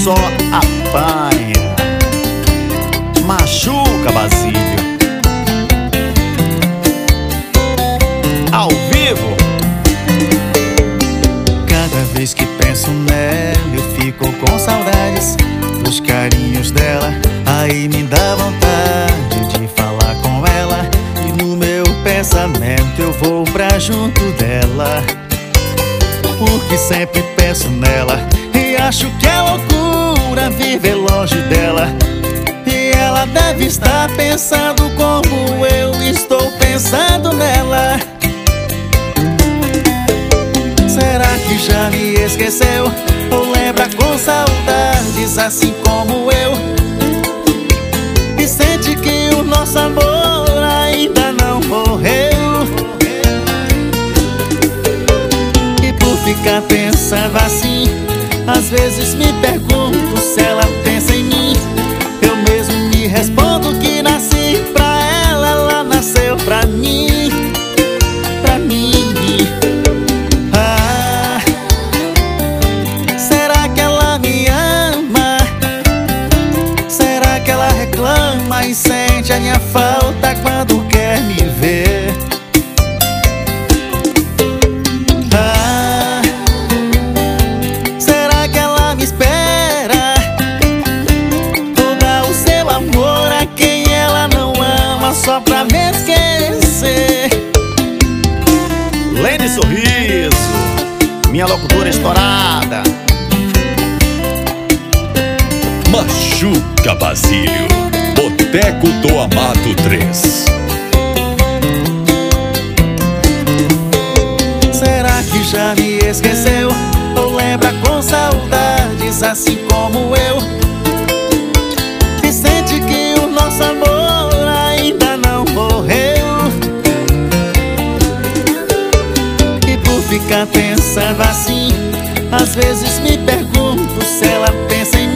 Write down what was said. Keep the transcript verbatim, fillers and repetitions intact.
só apanha. Machuca, Basílio. Ao vivo. Cada vez que penso nela, eu fico com saudades dos carinhos dela. Aí me dá vontade de falar com ela, e no meu pensamento eu vou pra junto dela. Porque sempre penso nela e acho que é loucura viver longe dela. E ela deve estar pensando como eu estou pensando nela. Será que já me esqueceu? Ou lembra com saudades assim como eu? E sente que o nosso amor ainda não morreu. E por ficar pensando assim, às vezes me pergunto se ela pensa em mim. Eu mesmo me respondo que nasci pra ela, ela nasceu pra mim. Pra mim. Ah, será que ela me ama? Será que ela reclama e sente a minha falta quando quer me ver? Ah, será que ela me espera? Ou dá o seu amor a quem ela não ama só pra me esquecer? Lene Sorriso, minha locutora estourada. Machuca, Basílio. Boteco do Amado três. Será que já me esqueceu? Ou lembra com saudades assim como eu? E sente que o nosso amor ainda não morreu. E por ficar pensando assim, às vezes me pergunto se ela pensa em mim.